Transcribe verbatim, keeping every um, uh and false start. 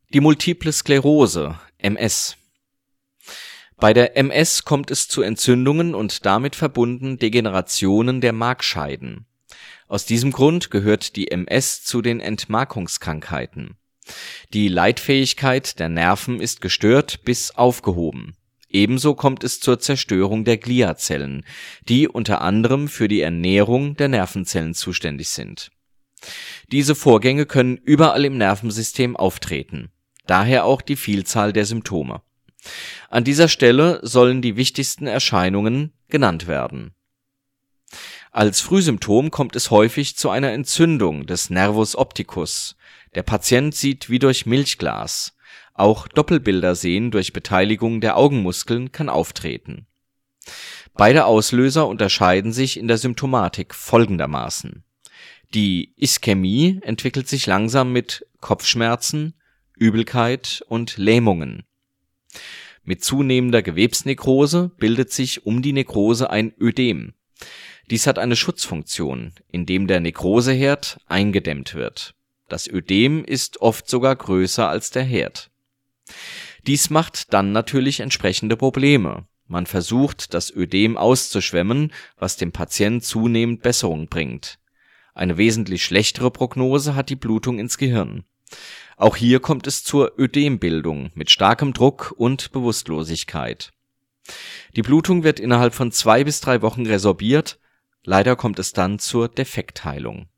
Die Multiple Sklerose, M S. Bei der M S kommt es zu Entzündungen und damit verbunden Degenerationen der Markscheiden. Aus diesem Grund gehört die M S zu den Entmarkungskrankheiten. Die Leitfähigkeit der Nerven ist gestört bis aufgehoben. Ebenso kommt es zur Zerstörung der Gliazellen, die unter anderem für die Ernährung der Nervenzellen zuständig sind. Diese Vorgänge können überall im Nervensystem auftreten, daher auch die Vielzahl der Symptome. An dieser Stelle sollen die wichtigsten Erscheinungen genannt werden. Als Frühsymptom kommt es häufig zu einer Entzündung des Nervus opticus. Der Patient sieht wie durch Milchglas. Auch Doppelbildersehen durch Beteiligung der Augenmuskeln kann auftreten. Beide Auslöser unterscheiden sich in der Symptomatik folgendermaßen: Die Ischämie entwickelt sich langsam mit Kopfschmerzen, Übelkeit und Lähmungen. Mit zunehmender Gewebsnekrose bildet sich um die Nekrose ein Ödem. Dies hat eine Schutzfunktion, indem der Nekroseherd eingedämmt wird. Das Ödem ist oft sogar größer als der Herd. Dies macht dann natürlich entsprechende Probleme. Man versucht, das Ödem auszuschwemmen, was dem Patient zunehmend Besserung bringt. Eine wesentlich schlechtere Prognose hat die Blutung ins Gehirn. Auch hier kommt es zur Ödembildung mit starkem Druck und Bewusstlosigkeit. Die Blutung wird innerhalb von zwei bis drei Wochen resorbiert. Leider kommt es dann zur Defektheilung.